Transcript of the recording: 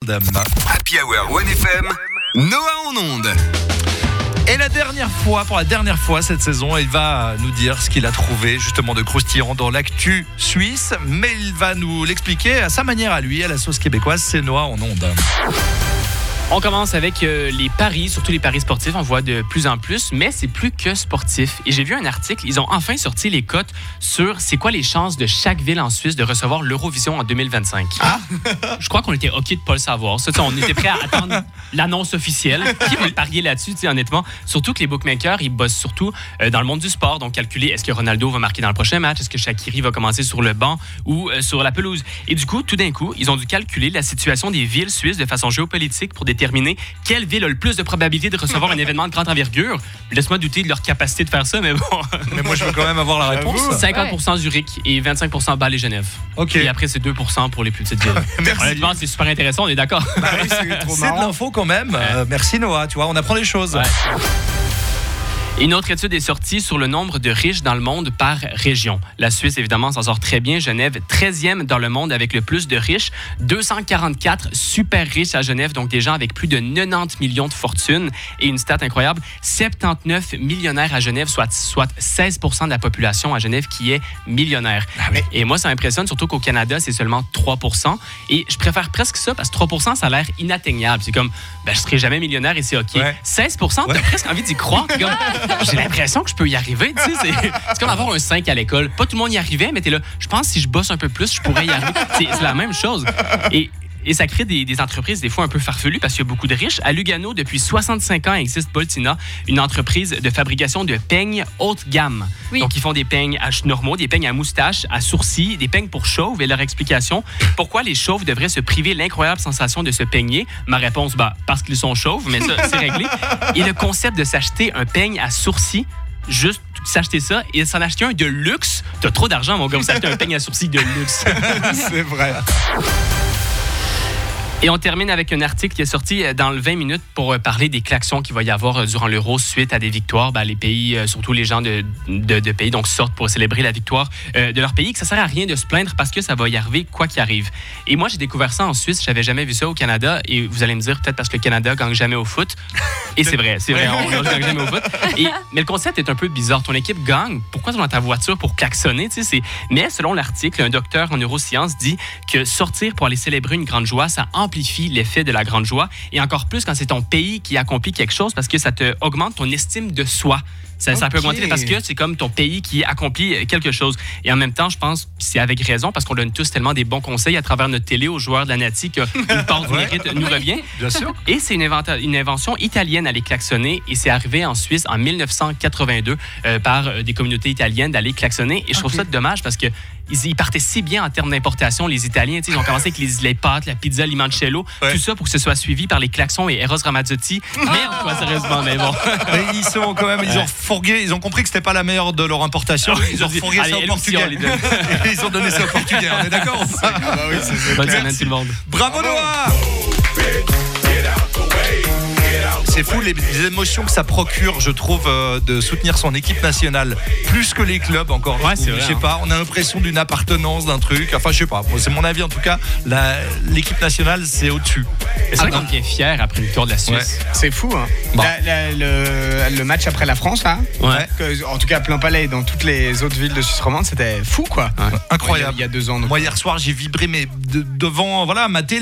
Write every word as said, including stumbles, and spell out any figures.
onde. Happy Hour One F M, Noah en onde. Et la dernière fois, pour la dernière fois cette saison, il va nous dire ce qu'il a trouvé justement de croustillant dans l'actu suisse, mais il va nous l'expliquer à sa manière à lui, à la sauce québécoise. C'est Noah en onde. On commence avec euh, les paris, surtout les paris sportifs. On voit de plus en plus, mais c'est plus que sportif. Et j'ai vu un article, ils ont enfin sorti les cotes sur c'est quoi les chances de chaque ville en Suisse de recevoir l'Eurovision en deux mille vingt-cinq. Ah! Je crois qu'on était OK de pas le savoir. Ça, on était prêt à attendre l'annonce officielle. Qui va parier là-dessus, honnêtement? Surtout que les bookmakers, ils bossent surtout euh, dans le monde du sport. Donc, calculer est-ce que Ronaldo va marquer dans le prochain match? Est-ce que Shaqiri va commencer sur le banc ou euh, sur la pelouse? Et du coup, tout d'un coup, ils ont dû calculer la situation des villes suisses de façon géopolitique pour déterminer quelle ville a le plus de probabilité de recevoir un événement de grande envergure. Laisse-moi douter de leur capacité de faire ça, mais bon. Mais moi, je veux quand même avoir la réponse. cinquante pour cent Zurich et vingt-cinq pour cent Bâle et Genève. OK. Et après, c'est deux pour cent pour les plus petites villes. Merci. Honnêtement, c'est super intéressant, on est d'accord. Bah oui, c'est trop c'est de l'info quand même. Ouais. Euh, merci Noah, tu vois, on apprend les choses. Ouais. Une autre étude est sortie sur le nombre de riches dans le monde par région. La Suisse, évidemment, s'en sort très bien. Genève, treizième dans le monde avec le plus de riches. deux cent quarante-quatre super riches à Genève, donc des gens avec plus de quatre-vingt-dix millions de fortune. Et une stat incroyable, soixante-dix-neuf millionnaires à Genève, soit, soit seize pour cent de la population à Genève qui est millionnaire. Ah oui. Et moi, ça m'impressionne, surtout qu'au Canada, c'est seulement trois pour cent. Et je préfère presque ça parce que trois pour cent, ça a l'air inatteignable. C'est comme, ben, je serai jamais millionnaire et c'est OK. Ouais. seize pour cent, t'as ouais. presque envie d'y croire. Comme, j'ai l'impression que je peux y arriver. Tu sais, c'est, c'est comme avoir un cinq à l'école. Pas tout le monde y arrivait, mais t'es là. Je pense que si je bosse un peu plus, je pourrais y arriver. C'est, c'est la même chose. Et Et ça crée des, des entreprises des fois un peu farfelues parce qu'il y a beaucoup de riches. À Lugano, depuis soixante-cinq ans, existe Boltina, une entreprise de fabrication de peignes haute gamme. Oui. Donc, ils font des peignes à normaux, des peignes à moustache, à sourcils, des peignes pour chauves. Et leur explication, pourquoi les chauves devraient se priver l'incroyable sensation de se peigner? Ma réponse, bah, parce qu'ils sont chauves, mais ça, c'est réglé. Et le concept de s'acheter un peigne à sourcils, juste s'acheter ça et s'en acheter un de luxe, t'as trop d'argent, mon gars, vous achetez un peigne à sourcils de luxe. C'est vrai. Et on termine avec un article qui est sorti dans le vingt minutes pour parler des klaxons qu'il va y avoir durant l'Euro suite à des victoires. Ben, les pays, surtout les gens de, de, de pays, donc sortent pour célébrer la victoire euh, de leur pays, que ça sert à rien de se plaindre parce que ça va y arriver quoi qu'il arrive. Et moi, j'ai découvert ça en Suisse. J'avais jamais vu ça au Canada. Et vous allez me dire peut-être parce que le Canada gagne jamais au foot. Et c'est vrai, c'est vrai, on ne gagne jamais au foot. Et, mais le concept est un peu bizarre. Ton équipe gagne. Pourquoi tu es dans ta voiture pour klaxonner? Tu sais, c'est... Mais selon l'article, un docteur en neurosciences dit que sortir pour aller célébrer une grande joie, ça amplifie l'effet de la grande joie et encore plus quand c'est ton pays qui accomplit quelque chose parce que ça te augmente ton estime de soi. Ça, okay. ça peut augmenter parce que c'est comme ton pays qui accomplit quelque chose. Et en même temps, je pense que c'est avec raison parce qu'on donne tous tellement des bons conseils à travers notre télé aux joueurs de la Nati qu'une part du mérite nous revient. Bien sûr. Et c'est une, inventa- une invention italienne à les klaxonner et c'est arrivé en Suisse en dix-neuf cent quatre-vingt-deux euh, par euh, des communautés italiennes d'aller klaxonner. Et je trouve okay. ça dommage parce que ils, ils partaient si bien en termes d'importation, les Italiens. Ils ont commencé avec les, les pâtes, la pizza, limoncello, ouais. tout ça pour que ce soit suivi par les klaxons et Eros Ramazzotti. Merde, quoi, sérieusement, mais bon. Mais ils sont quand même, ils ont fourgué, ils ont compris que c'était pas la meilleure de leur importation. Ah oui, ils ont fourgué ça au Portugais. Et ils ont donné ça au Portugais. On est d'accord? Ah bah oui, c'est, c'est bonne semaine tout le monde. Bravo Noah! C'est fou les, les émotions que ça procure, je trouve, euh, de soutenir son équipe nationale plus que les clubs encore. Ouais, c'est vrai, je sais hein. pas, on a l'impression d'une appartenance, d'un truc. Enfin, je sais pas. C'est mon avis en tout cas. La, l'équipe nationale, c'est au-dessus. Et c'est vrai qu'on devient fier après le tour de la Suisse. Ouais. C'est fou, hein. Bon. La, la, le, le match après la France, là. Ouais. Que, en tout cas, à plein palais et dans toutes les autres villes de Suisse romande, c'était fou, quoi. Ouais. Incroyable. Il y a, il y a deux ans. Donc. Moi, hier soir, j'ai vibré mais de, devant, voilà, ma télé.